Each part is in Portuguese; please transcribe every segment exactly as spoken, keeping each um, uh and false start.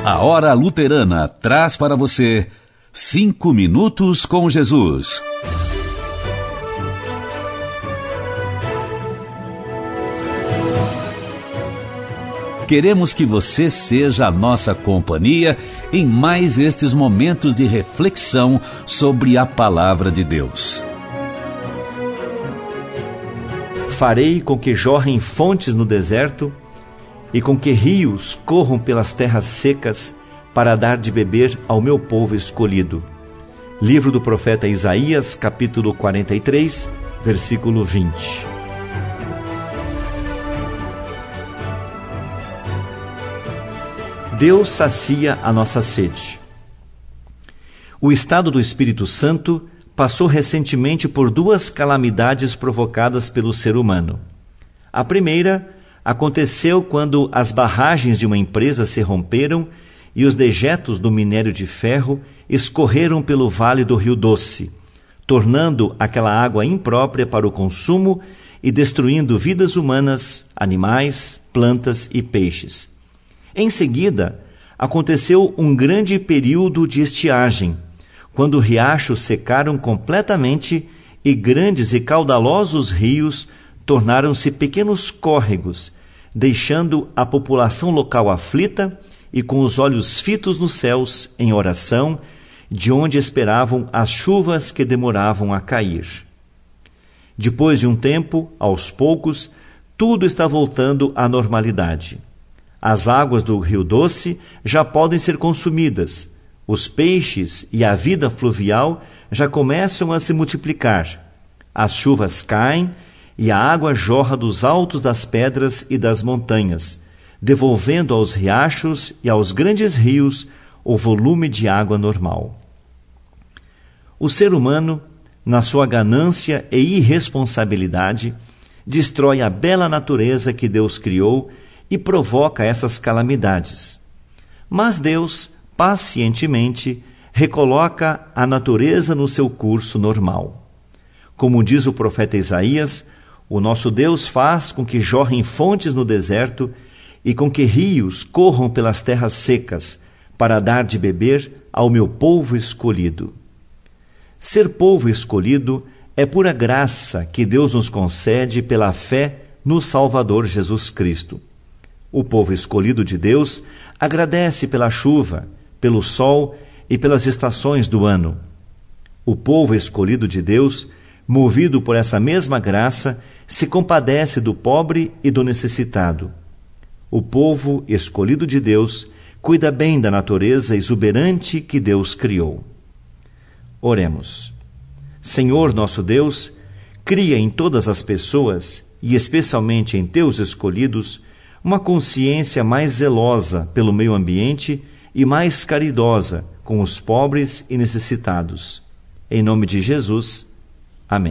A Hora Luterana traz para você Cinco Minutos com Jesus. Queremos que você seja a nossa companhia em mais estes momentos de reflexão sobre a Palavra de Deus. Farei com que jorrem fontes no deserto e com que rios corram pelas terras secas para dar de beber ao meu povo escolhido. Livro do profeta Isaías, capítulo quarenta e três, versículo vinte. Deus sacia a nossa sede. O estado do Espírito Santo passou recentemente por duas calamidades provocadas pelo ser humano. A primeira aconteceu quando as barragens de uma empresa se romperam e os dejetos do minério de ferro escorreram pelo vale do Rio Doce, tornando aquela água imprópria para o consumo e destruindo vidas humanas, animais, plantas e peixes. Em seguida, aconteceu um grande período de estiagem, quando riachos secaram completamente e grandes e caudalosos rios tornaram-se pequenos córregos, deixando a população local aflita e com os olhos fitos nos céus em oração, de onde esperavam as chuvas que demoravam a cair. Depois de um tempo, aos poucos, tudo está voltando à normalidade. As águas do Rio Doce já podem ser consumidas, os peixes e a vida fluvial já começam a se multiplicar. As chuvas caem e a água jorra dos altos das pedras e das montanhas, devolvendo aos riachos e aos grandes rios o volume de água normal. O ser humano, na sua ganância e irresponsabilidade, destrói a bela natureza que Deus criou e provoca essas calamidades. Mas Deus, pacientemente, recoloca a natureza no seu curso normal. Como diz o profeta Isaías, o nosso Deus faz com que jorrem fontes no deserto e com que rios corram pelas terras secas, para dar de beber ao meu povo escolhido. Ser povo escolhido é pura graça que Deus nos concede pela fé no Salvador Jesus Cristo. O povo escolhido de Deus agradece pela chuva, pelo sol e pelas estações do ano. O povo escolhido de Deus, movido por essa mesma graça, se compadece do pobre e do necessitado. O povo escolhido de Deus cuida bem da natureza exuberante que Deus criou. Oremos. Senhor nosso Deus, cria em todas as pessoas, e especialmente em teus escolhidos, uma consciência mais zelosa pelo meio ambiente e mais caridosa com os pobres e necessitados. Em nome de Jesus. Amém.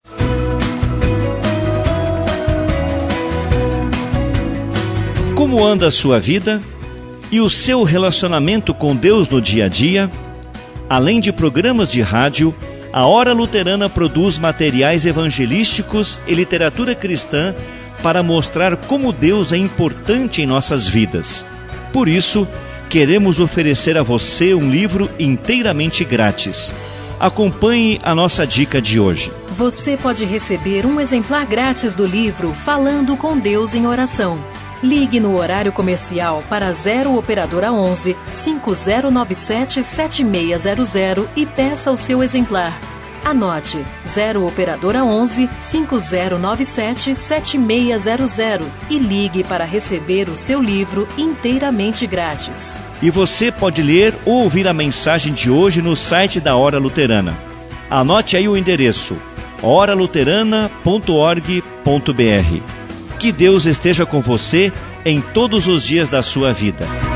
Como anda a sua vida e o seu relacionamento com Deus no dia a dia? Além de programas de rádio, a Hora Luterana produz materiais evangelísticos e literatura cristã para mostrar como Deus é importante em nossas vidas. Por isso, queremos oferecer a você um livro inteiramente grátis. Acompanhe a nossa dica de hoje. Você pode receber um exemplar grátis do livro Falando com Deus em Oração. Ligue no horário comercial para zero Operadora onze, cinco zero nove sete, sete seis zero zero e peça o seu exemplar. Anote zero Operadora onze, cinco zero nove sete, sete seis zero zero e ligue para receber o seu livro inteiramente grátis. E você pode ler ou ouvir a mensagem de hoje no site da Hora Luterana. Anote aí o endereço hora luterana ponto org ponto br. Que Deus esteja com você em todos os dias da sua vida.